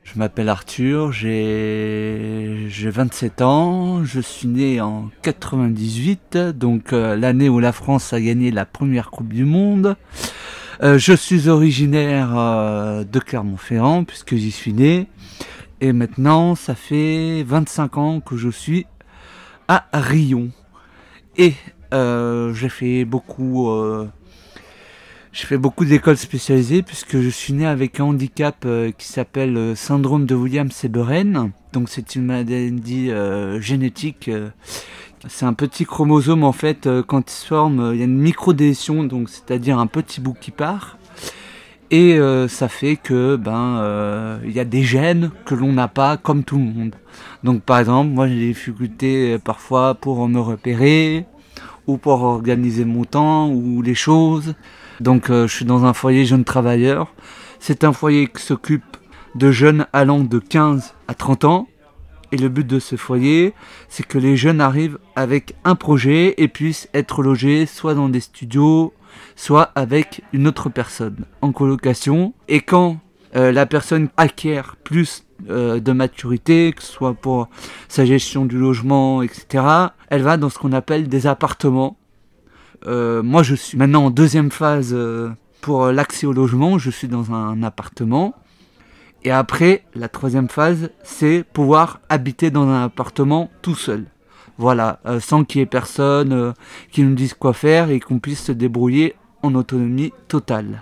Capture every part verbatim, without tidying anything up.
Je m'appelle Arthur, j'ai j'ai vingt-sept ans, je suis né en quatre-vingt-dix-huit, donc euh, l'année où la France a gagné la première Coupe du Monde. Euh, je suis originaire euh, de Clermont-Ferrand puisque j'y suis né. Et maintenant, ça fait vingt-cinq ans que je suis à Riom. Et euh, j'ai fait beaucoup... Euh, J'ai fait beaucoup d'écoles spécialisées puisque je suis né avec un handicap euh, qui s'appelle euh, syndrome de Williams-Seberen. Donc c'est une maladie euh, génétique. Euh, c'est un petit chromosome en fait euh, quand il se forme, euh, il y a une microdélétion, donc c'est-à-dire un petit bout qui part. Et euh, ça fait que ben euh, il y a des gènes que l'on n'a pas comme tout le monde. Donc par exemple, moi j'ai des difficultés euh, parfois pour me repérer ou pour organiser mon temps ou les choses. Donc euh, je suis dans un foyer jeunes travailleurs. C'est un foyer qui s'occupe de jeunes allant de quinze à trente ans. Et le but de ce foyer, c'est que les jeunes arrivent avec un projet et puissent être logés soit dans des studios, soit avec une autre personne en colocation. Et quand euh, la personne acquiert plus euh, de maturité, que ce soit pour sa gestion du logement, et cetera, elle va dans ce qu'on appelle des appartements. Euh, moi, je suis maintenant en deuxième phase euh, pour l'accès au logement. Je suis dans un appartement. Et après, la troisième phase, c'est pouvoir habiter dans un appartement tout seul. Voilà, euh, sans qu'il y ait personne euh, qui nous dise quoi faire et qu'on puisse se débrouiller en autonomie totale.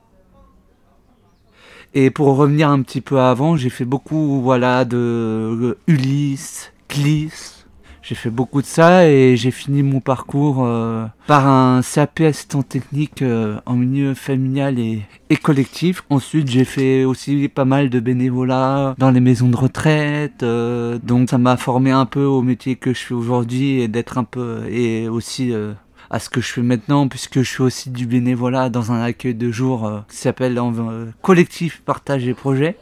Et pour revenir un petit peu avant, j'ai fait beaucoup voilà, de euh, Ulysse, Clis. J'ai fait beaucoup de ça et j'ai fini mon parcours euh, par un C A P assistant technique euh, en milieu familial et, et collectif. Ensuite, j'ai fait aussi pas mal de bénévolat dans les maisons de retraite. Euh, donc, ça m'a formé un peu au métier que je fais aujourd'hui et d'être un peu et aussi euh, à ce que je fais maintenant, puisque je fais aussi du bénévolat dans un accueil de jour euh, qui s'appelle euh, Collectif Partage et Projets.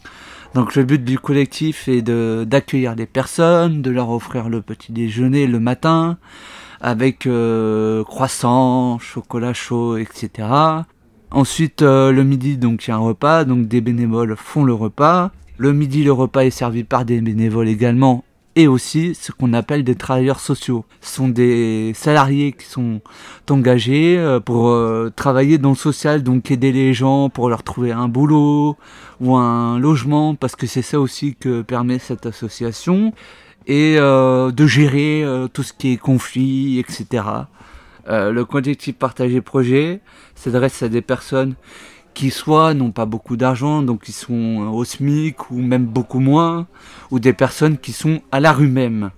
Donc le but du collectif est de, d'accueillir les personnes, de leur offrir le petit déjeuner le matin, avec euh, croissants, chocolat chaud, et cetera. Ensuite euh, le midi, donc il y a un repas, donc des bénévoles font le repas. Le midi, le repas est servi par des bénévoles également, et aussi ce qu'on appelle des travailleurs sociaux. Ce sont des salariés qui sont engagés pour euh, travailler dans le social, donc aider les gens pour leur trouver un boulot ou un logement, parce que c'est ça aussi que permet cette association, et euh, de gérer euh, tout ce qui est conflit, et cetera. Euh, le collectif Partagé Projet s'adresse à des personnes qui soit n'ont pas beaucoup d'argent, donc qui sont au SMIC ou même beaucoup moins, ou des personnes qui sont à la rue même.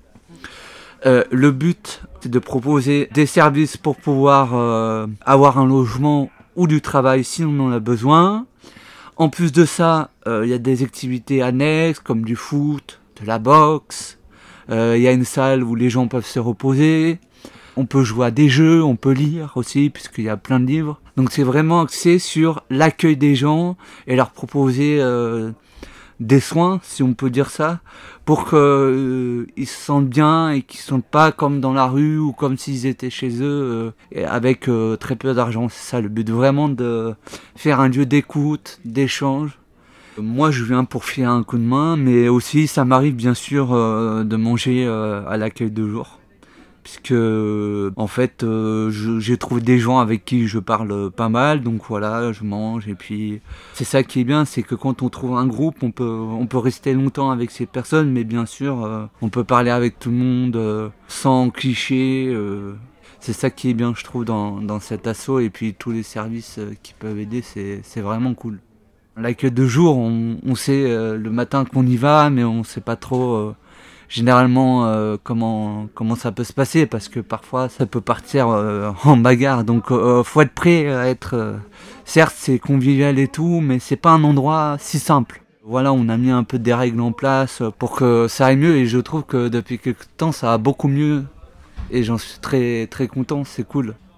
Euh, le but, c'est de proposer des services pour pouvoir euh, avoir un logement ou du travail si on en a besoin. En plus de ça, il euh, y a des activités annexes comme du foot, de la boxe. Il euh, y a une salle où les gens peuvent se reposer. On peut jouer à des jeux, on peut lire aussi, puisqu'il y a plein de livres. Donc c'est vraiment axé sur l'accueil des gens et leur proposer euh, des soins, si on peut dire ça, pour qu'ils euh, se sentent bien et qu'ils ne sont pas comme dans la rue ou comme s'ils étaient chez eux euh, avec euh, très peu d'argent. C'est ça le but, vraiment de faire un lieu d'écoute, d'échange. Moi je viens pour filer un coup de main, mais aussi ça m'arrive bien sûr euh, de manger euh, à l'accueil de jour. Puisque en fait euh, je, j'ai trouvé des gens avec qui je parle pas mal, donc voilà, je mange. Et puis c'est ça qui est bien, c'est que quand on trouve un groupe, on peut, on peut rester longtemps avec ces personnes, mais bien sûr euh, on peut parler avec tout le monde euh, sans clichés. Euh, c'est ça qui est bien, je trouve, dans, dans cet asso. Et puis tous les services euh, qui peuvent aider, c'est, c'est vraiment cool. L'accueil de jour, on, on sait euh, le matin qu'on y va, mais on sait pas trop euh, généralement euh, comment comment ça peut se passer, parce que parfois ça peut partir euh, en bagarre. Donc euh, faut être prêt à être euh, certes c'est convivial et tout, mais c'est pas un endroit si simple. Voilà, on a mis un peu des règles en place pour que ça aille mieux, et je trouve que depuis quelque temps ça va beaucoup mieux et j'en suis très très content, c'est cool.